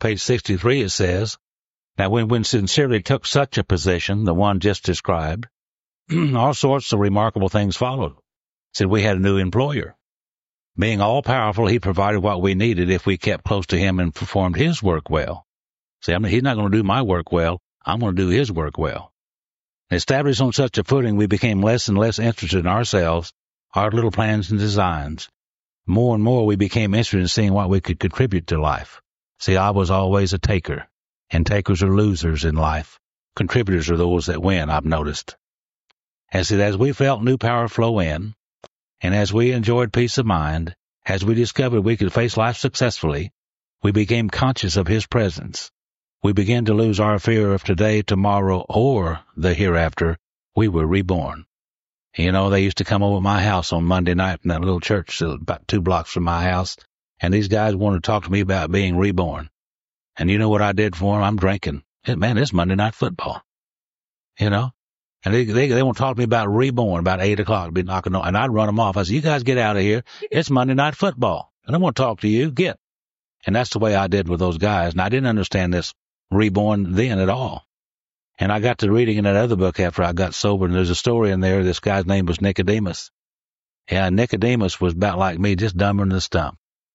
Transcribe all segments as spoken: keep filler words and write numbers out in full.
Page sixty-three, it says, now when we sincerely took such a position, the one just described, all sorts of remarkable things followed. Said we had a new employer. Being all-powerful, he provided what we needed if we kept close to him and performed his work well. See, I mean, he's not going to do my work well. I'm going to do his work well. Established on such a footing, we became less and less interested in ourselves, our little plans and designs. More and more, we became interested in seeing what we could contribute to life. See, I was always a taker, and takers are losers in life. Contributors are those that win, I've noticed. And see, as we felt new power flow in, and as we enjoyed peace of mind, as we discovered we could face life successfully, we became conscious of his presence. We began to lose our fear of today, tomorrow, or the hereafter. We were reborn. You know, they used to come over to my house on Monday night in that little church about two blocks from my house, and these guys wanted to talk to me about being reborn. And you know what I did for them? I'm drinking. Hey, man, it's Monday Night Football. You know? And they, they, they want to talk to me about reborn about eight o'clock, be knocking on, and I'd run them off. I said, you guys get out of here. It's Monday Night Football. I don't want to talk to you. Get. And that's the way I did with those guys. And I didn't understand this reborn then at all. And I got to reading in that other book after I got sober, and there's a story in there. This guy's name was Nicodemus. Yeah, Nicodemus was about like me, just dumber than the stump.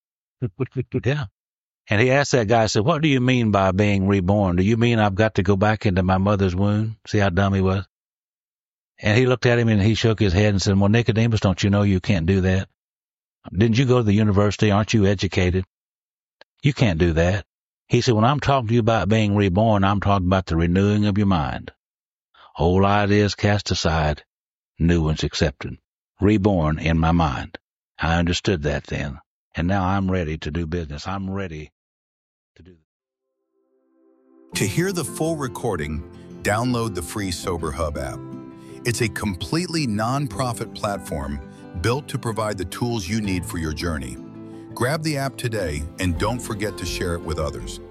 Yeah. And he asked that guy, I said, what do you mean by being reborn? Do you mean I've got to go back into my mother's womb? See how dumb he was? And he looked at him and he shook his head and said, well, Nicodemus, don't you know you can't do that? Didn't you go to the university? Aren't you educated? You can't do that. He said, when I'm talking to you about being reborn, I'm talking about the renewing of your mind. Old ideas cast aside, new ones accepted. Reborn in my mind. I understood that then. And now I'm ready to do business. I'm ready to do. To hear the full recording, download the free Sober Hub app. It's a completely non-profit platform built to provide the tools you need for your journey. Grab the app today and don't forget to share it with others.